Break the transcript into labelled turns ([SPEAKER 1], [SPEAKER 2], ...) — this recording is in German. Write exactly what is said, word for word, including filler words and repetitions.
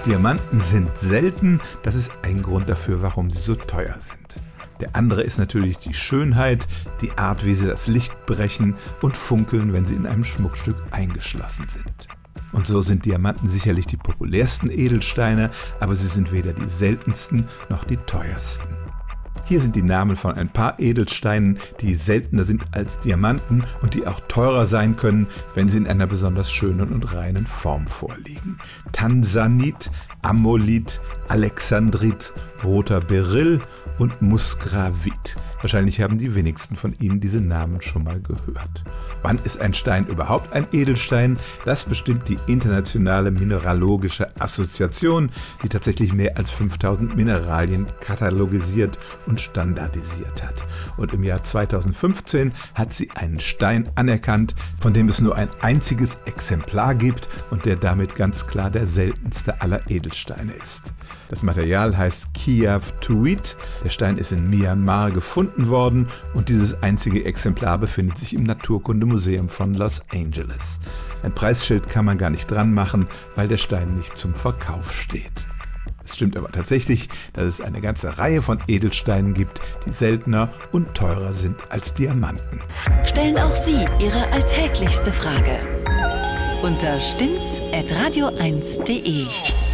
[SPEAKER 1] Diamanten sind selten, das ist ein Grund dafür, warum sie so teuer sind. Der andere ist natürlich die Schönheit, die Art, wie sie das Licht brechen und funkeln, wenn sie in einem Schmuckstück eingeschlossen sind. Und so sind Diamanten sicherlich die populärsten Edelsteine, aber sie sind weder die seltensten noch die teuersten. Hier sind die Namen von ein paar Edelsteinen, die seltener sind als Diamanten und die auch teurer sein können, wenn sie in einer besonders schönen und reinen Form vorliegen. Tansanit, Amolit, Alexandrit, roter Beryl und Musgravit. Wahrscheinlich haben die wenigsten von Ihnen diese Namen schon mal gehört. Wann ist ein Stein überhaupt ein Edelstein? Das bestimmt die Internationale Mineralogische Assoziation, die tatsächlich mehr als fünftausend Mineralien katalogisiert und standardisiert hat. Und im Jahr zweitausendfünfzehn hat sie einen Stein anerkannt, von dem es nur ein einziges Exemplar gibt und der damit ganz klar der seltenste aller Edelsteine ist. Das Material heißt Kiav-Tuit. Der Stein ist in Myanmar gefunden worden und dieses einzige Exemplar befindet sich im Naturkundemuseum von Los Angeles. Ein Preisschild kann man gar nicht dran machen, weil der Stein nicht zum Verkauf steht. Es stimmt aber tatsächlich, dass es eine ganze Reihe von Edelsteinen gibt, die seltener und teurer sind als Diamanten.
[SPEAKER 2] Stellen auch Sie Ihre alltäglichste Frage unter stimmt's at radio eins punkt de.